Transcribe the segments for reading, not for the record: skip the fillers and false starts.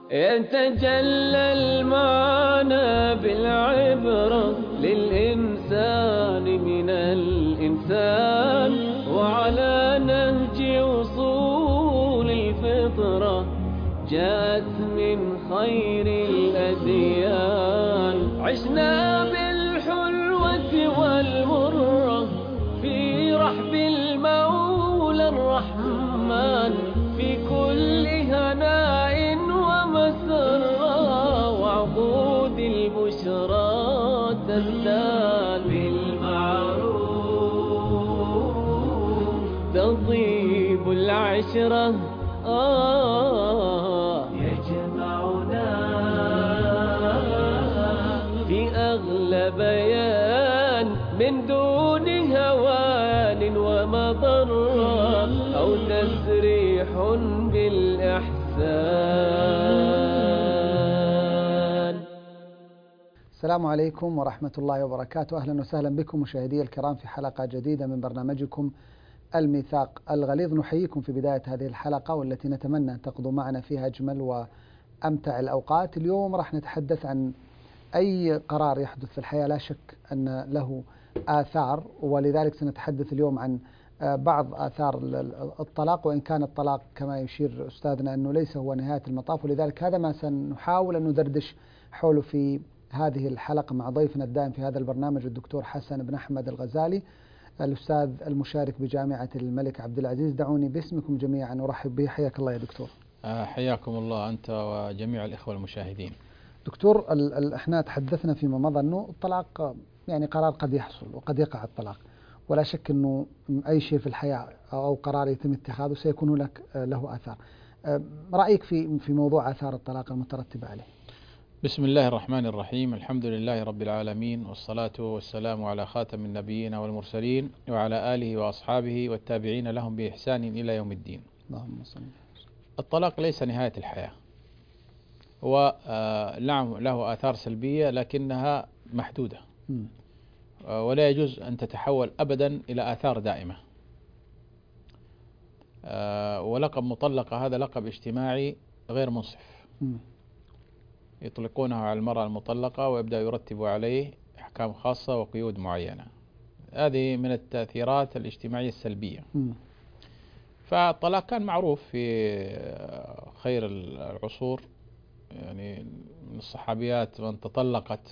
يتجلى المعنى بالعبرة للإنسان من الإنسان، وعلى نهج وصول الفطرة جاءت من خير الأديان. عشنا بالحلوة والمرة في رحب المولى الرحمن، في كل هناء ومسرة، وعقود البشرى تزداد بالمعروف، تطيب العشرة يجمعنا في أغلى بيان من دون هوان ومضرة أو تسريح بالإحسان. السلام عليكم ورحمة الله وبركاته. أهلا وسهلا بكم مشاهدي الكرام في حلقة جديدة من برنامجكم الميثاق الغليظ. نحييكم في بداية هذه الحلقة والتي نتمنى أن تقضوا معنا فيها أجمل وأمتع الأوقات. اليوم راح نتحدث عن أي قرار يحدث في الحياة لا شك أن له آثار، ولذلك سنتحدث اليوم عن بعض آثار الطلاق، وإن كان الطلاق كما يشير أستاذنا أنه ليس هو نهاية المطاف، ولذلك هذا ما سنحاول أن ندردش حوله في هذه الحلقة مع ضيفنا الدائم في هذا البرنامج الدكتور حسن بن أحمد الغزالي، الأستاذ المشارك بجامعة الملك عبد العزيز. دعوني باسمكم جميعا أرحب به. حياك الله يا دكتور. حياكم الله أنت وجميع الإخوة المشاهدين. دكتور، احنا تحدثنا فيما مضى أنه الطلاق يعني قرار قد يحصل وقد يقع الطلاق، ولا شك أنه أي شيء في الحياة أو قرار يتم اتخاذه سيكون له آثار. رأيك في موضوع آثار الطلاق المترتبة عليه؟ بسم الله الرحمن الرحيم، الحمد لله رب العالمين، والصلاة والسلام على خاتم النبيين والمرسلين وعلى آله وأصحابه والتابعين لهم بإحسان إلى يوم الدين. اللهم صل. الطلاق ليس نهاية الحياة، هو نعم له آثار سلبية لكنها محدودة، ولا يجوز أن تتحول أبدا إلى آثار دائمة. ولقب مطلقة هذا لقب اجتماعي غير منصف، يطلقونه على المرأة المطلقة ويبدأ يرتب عليه أحكام خاصة وقيود معينة. هذه من التأثيرات الاجتماعية السلبية. فالطلاق كان معروف في خير العصور، يعني من الصحابيات من تطلقت،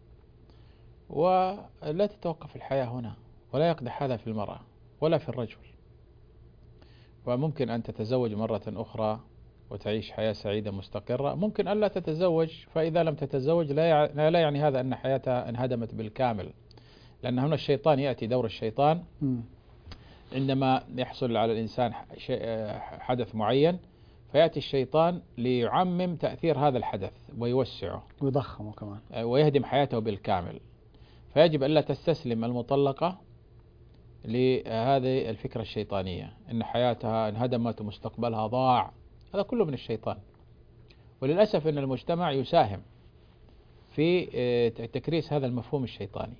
ولا تتوقف الحياة هنا، ولا يقدح هذا في المرأة ولا في الرجل، وممكن أن تتزوج مرة أخرى وتعيش حياة سعيدة مستقرة، ممكن ألا تتزوج، فإذا لم تتزوج لا يعني هذا أن حياتها انهدمت بالكامل، لأن هنا الشيطان يأتي دور الشيطان عندما يحصل على الإنسان حدث معين، فيأتي الشيطان ليعمم تأثير هذا الحدث ويوسعه ويضخمه كمان ويهدم حياته بالكامل. فيجب ألا تستسلم المطلقة لهذه الفكرة الشيطانية إن حياتها انهدمت ومستقبلها ضاع. هذا كله من الشيطان، وللأسف أن المجتمع يساهم في تكريس هذا المفهوم الشيطاني.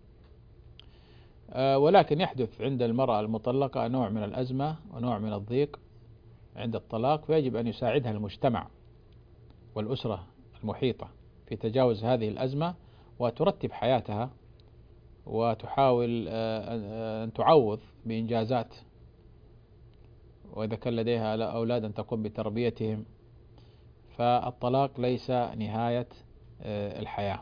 ولكن يحدث عند المرأة المطلقة نوع من الأزمة ونوع من الضيق عند الطلاق، فيجب أن يساعدها المجتمع والأسرة المحيطة في تجاوز هذه الأزمة وترتب حياتها، وتحاول أن تعوض بإنجازات، وإذا كان لديها أولاد أن تقوم بتربيتهم. فالطلاق ليس نهاية الحياة.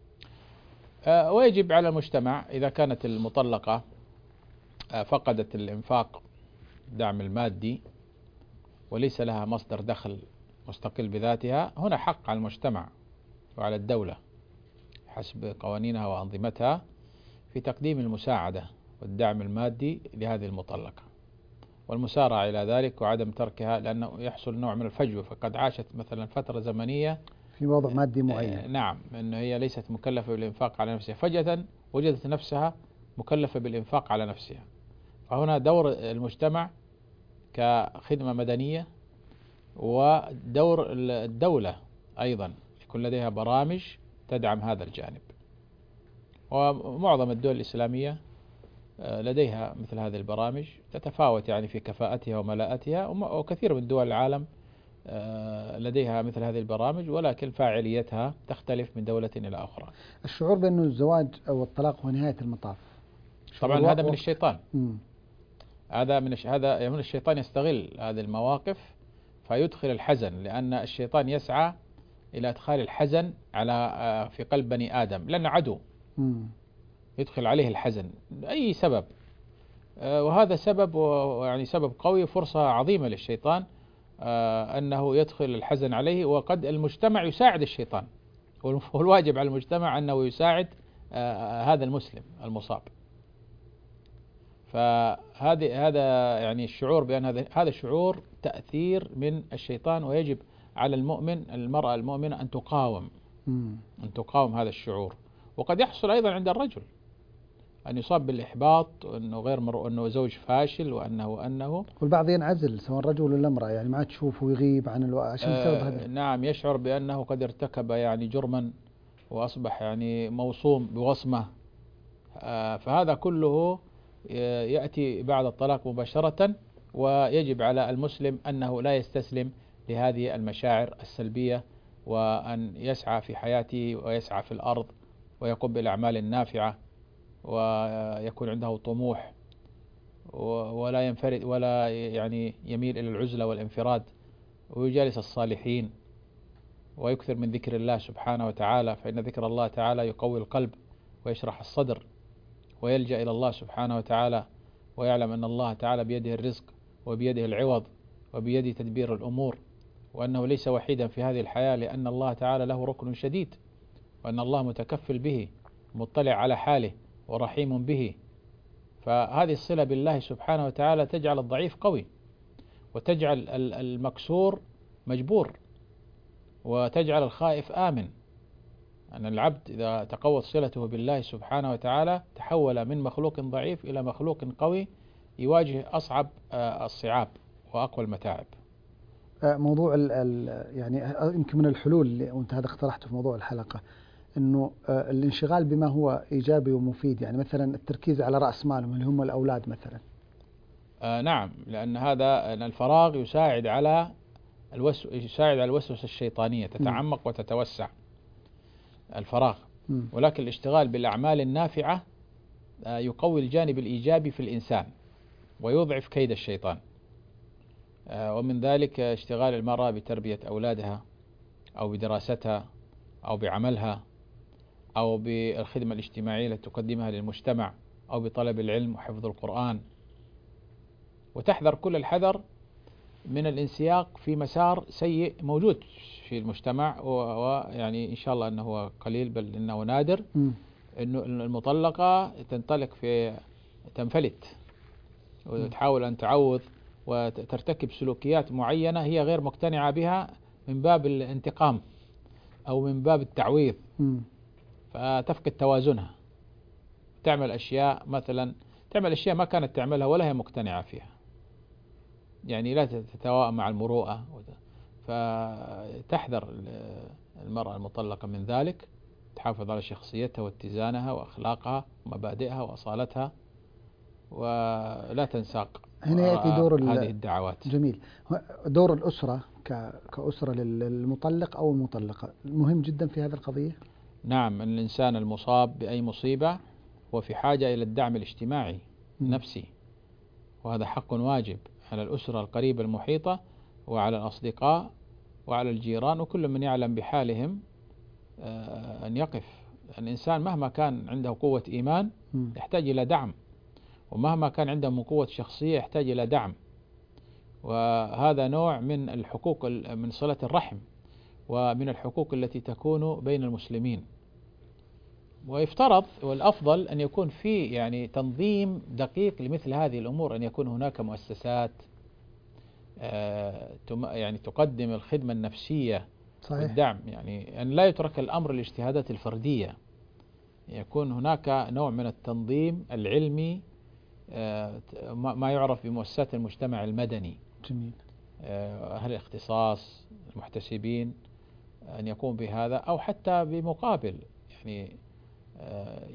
ويجب على المجتمع إذا كانت المطلقة فقدت الإنفاق الدعم المادي وليس لها مصدر دخل مستقل بذاتها، هنا حق على المجتمع وعلى الدولة حسب قوانينها وأنظمتها في تقديم المساعدة والدعم المادي لهذه المطلقة، والمسارعة إلى ذلك وعدم تركها، لأنه يحصل نوع من الفجوة، فقد عاشت مثلا فترة زمنية في وضع مادي معين، نعم، أنه هي ليست مكلفة بالإنفاق على نفسها، فجأة وجدت نفسها مكلفة بالإنفاق على نفسها. فهنا دور المجتمع كخدمة مدنية، ودور الدولة أيضا يكون لديها برامج تدعم هذا الجانب. ومعظم الدول الإسلامية لديها مثل هذه البرامج، تتفاوت يعني في كفاءتها وملاءتها، وكثير من دول العالم لديها مثل هذه البرامج، ولكن فاعليتها تختلف من دولة إلى أخرى. الشعور بأنه الزواج أو الطلاق هو نهاية المطاف طبعا هذا من الشيطان. هذا من الشيطان، يستغل هذه المواقف فيدخل الحزن، لأن الشيطان يسعى إلى إدخال الحزن في قلب بني آدم، لأنه عدو. يدخل عليه الحزن أي سبب، وهذا سبب، يعني سبب قوي، فرصة عظيمة للشيطان أنه يدخل الحزن عليه. وقد المجتمع يساعد الشيطان، والواجب على المجتمع أنه يساعد هذا المسلم المصاب. هذا يعني الشعور بأن هذا الشعور تأثير من الشيطان، ويجب على المرأة المؤمنة أن تقاوم هذا الشعور. وقد يحصل أيضا عند الرجل أن يصاب بالإحباط، وأنه زوج فاشل، وأنه والبعض ينعزل سواء رجل ولا امرأة، يعني ما تشوفه ويغيب عن عشان بسبب هذا. نعم، يشعر بأنه قد ارتكب يعني جرما، وأصبح يعني موصوم بوصمة. فهذا كله يأتي بعد الطلاق مباشرة. ويجب على المسلم أنه لا يستسلم لهذه المشاعر السلبية، وأن يسعى في حياته ويسعى في الأرض ويقوم بالأعمال النافعة، ويكون عنده طموح، ولا ينفرد ولا يعني يميل إلى العزلة والانفراد، ويجالس الصالحين، ويكثر من ذكر الله سبحانه وتعالى، فإن ذكر الله تعالى يقوي القلب ويشرح الصدر، ويلجأ إلى الله سبحانه وتعالى، ويعلم أن الله تعالى بيده الرزق وبيده العوض وبيده تدبير الأمور، وأنه ليس وحيدا في هذه الحياة، لأن الله تعالى له ركن شديد، وأن الله متكفل به، مطلع على حاله، ورحيم به. فهذه الصلة بالله سبحانه وتعالى تجعل الضعيف قوي، وتجعل المكسور مجبور، وتجعل الخائف آمن. أن العبد إذا تقوت صلته بالله سبحانه وتعالى تحول من مخلوق ضعيف إلى مخلوق قوي يواجه أصعب الصعاب وأقوى المتاعب. موضوع يعني يمكن من الحلول اللي وانت هذا اقترحته في موضوع الحلقة، انه الانشغال بما هو ايجابي ومفيد، يعني مثلا التركيز على رأس مالهم اللي هم الاولاد مثلا. نعم، لأن هذا الفراغ يساعد على الوسوسة الشيطانية، تتعمق وتتوسع الفراغ. ولكن الاشتغال بالأعمال النافعة يقوي الجانب الإيجابي في الإنسان، ويضعف كيد الشيطان. ومن ذلك اشتغال المرأة بتربية أولادها، أو بدراستها، أو بعملها، أو بالخدمة الاجتماعية التي تقدمها للمجتمع، أو بطلب العلم وحفظ القرآن. وتحذر كل الحذر من الانسياق في مسار سيء موجود في المجتمع، ويعني إن شاء الله أنه هو قليل، بل إنه نادر، إنه المطلقة تنفلت وتحاول أن تعوض وترتكب سلوكيات معينة هي غير مقتنعة بها من باب الانتقام أو من باب التعويض، فتفقد توازنها، تعمل أشياء ما كانت تعملها ولا هي مقتنعة فيها، يعني لا تتواءم مع المروءة. فتحذر المرأة المطلقة من ذلك، تحافظ على شخصيتها واتزانها وأخلاقها ومبادئها وأصالتها، ولا تنساق هنا يأتي دور هذه الدعوات. جميل. دور الأسرة كأسرة للمطلق أو المطلقة مهم جدا في هذه القضية. نعم، الإنسان المصاب بأي مصيبة هو في حاجة إلى الدعم الاجتماعي النفسي، وهذا حق واجب على الأسرة القريبة المحيطة، وعلى الأصدقاء، وعلى الجيران، وكل من يعلم بحالهم أن يقف. الإنسان مهما كان عنده قوة إيمان يحتاج إلى دعم، ومهما كان عنده من قوة شخصية يحتاج إلى دعم. وهذا نوع من الحقوق، من صلة الرحم، ومن الحقوق التي تكون بين المسلمين. ويفترض والأفضل أن يكون في يعني تنظيم دقيق لمثل هذه الأمور، أن يكون هناك مؤسسات يعني تقدم الخدمة النفسية. صحيح. والدعم، يعني أن لا يترك الأمر للاجتهادات الفردية، يكون هناك نوع من التنظيم العلمي، ما يعرف بمؤسسات المجتمع المدني. جميل. أهل الاختصاص المحتسبين أن يقوم بهذا، أو حتى بمقابل، يعني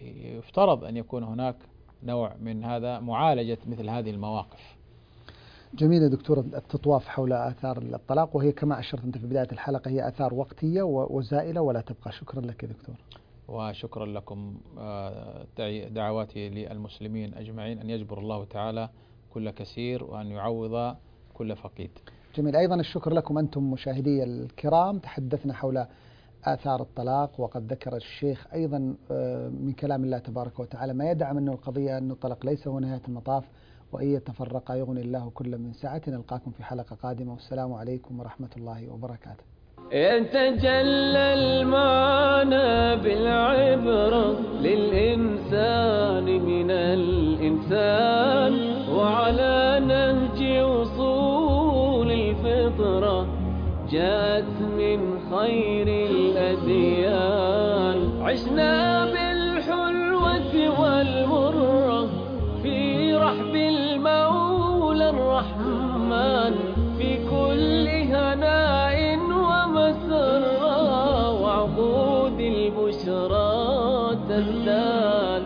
يفترض أن يكون هناك نوع من هذا معالجة مثل هذه المواقف. جميل يا دكتور التطواف حول آثار الطلاق، وهي كما أشرت أنت في بداية الحلقة هي آثار وقتية وزائلة ولا تبقى. شكرا لك يا دكتور. وشكرا لكم. دعواتي للمسلمين أجمعين أن يجبر الله تعالى كل كثير وأن يعوض كل فقيد. جميل. أيضا الشكر لكم أنتم مشاهدي الكرام. تحدثنا حول آثار الطلاق، وقد ذكر الشيخ أيضا من كلام الله تبارك وتعالى ما يدعم أنه القضية أن الطلاق ليس هو نهاية المطاف، وإن يتفرقا يغني الله كل من سعة. نلقاكم في حلقة قادمة، والسلام عليكم ورحمة الله وبركاته. يتجلى المعنى بالعبرة للإنسان من الإنسان، وعلى نهج وصول الفطرة جاءت من خير الأديان. عشنا بالحلوة والمرة في رحب المولى الرحمن، في كل هناء ومسرة، وعقود البشرى تزداد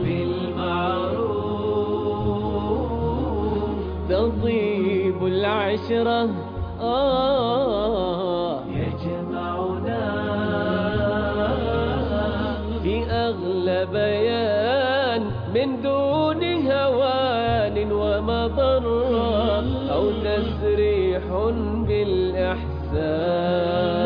بالمعروف، تطيب العشرة يجمعنا في أغلى بيان من دون هوان ومضرة أو تسريح بالإحسان.